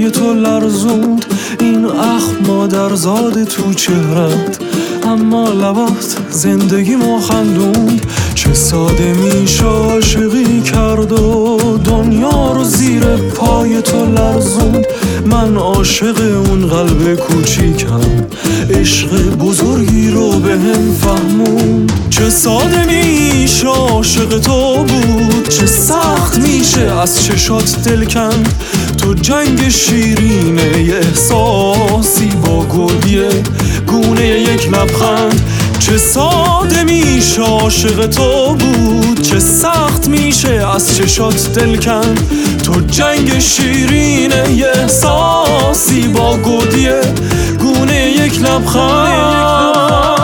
پای تو لرزوند این اخم مادرزاد تو چهرت، اما لبات زندگی ما خندوند. چه ساده میشه عاشقی کرد و دنیا رو زیر پای تو لرزوند. من عاشق اون قلب کوچیکم، عشق بزرگی رو به هم فهمون. چه ساده میشه عاشق تو بود، چه سخت میشه از چشات دل کند. تو جنگ شیرینه یه احساسی با گودیه گونه یک لبخند. چه ساده میشه عاشق تو بود، چه سخت میشه از چشات دل کند. تو جنگ شیرینه یه احساسی با گودیه گونه یک لبخند.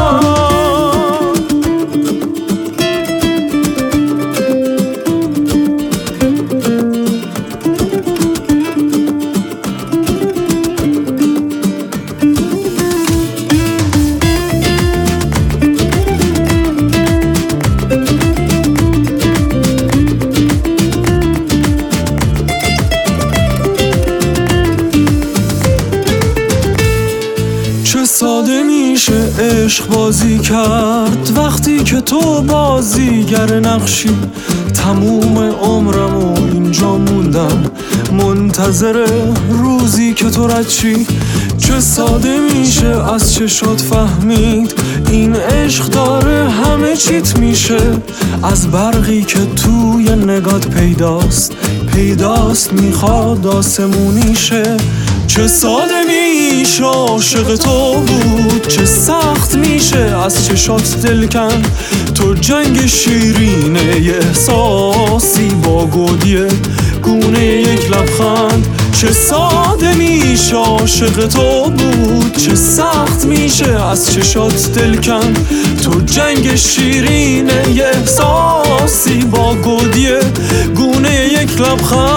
چه ساده میشه عشق بازی کرد وقتی که تو بازیگر نقشی. تموم عمرمو اینجا موندم منتظر روزی که تو رد شی. چه ساده میشه از چشات فهمید این عشق داره همه چیت میشه. از برقی که توی نگات پیداست میخواد آسمونی شه. چه ساده میشه عاشق تو بود، چه سخت میشه از چشات دل کند. تو جنگ شیرینه یه احساسی با گودیه گونه یک لبخند. چه ساده میشه عاشق تو بود، چه سخت میشه از چشات دل کند. تو جنگ شیرینه یه احساسی با گودیه گونه یک لبخند.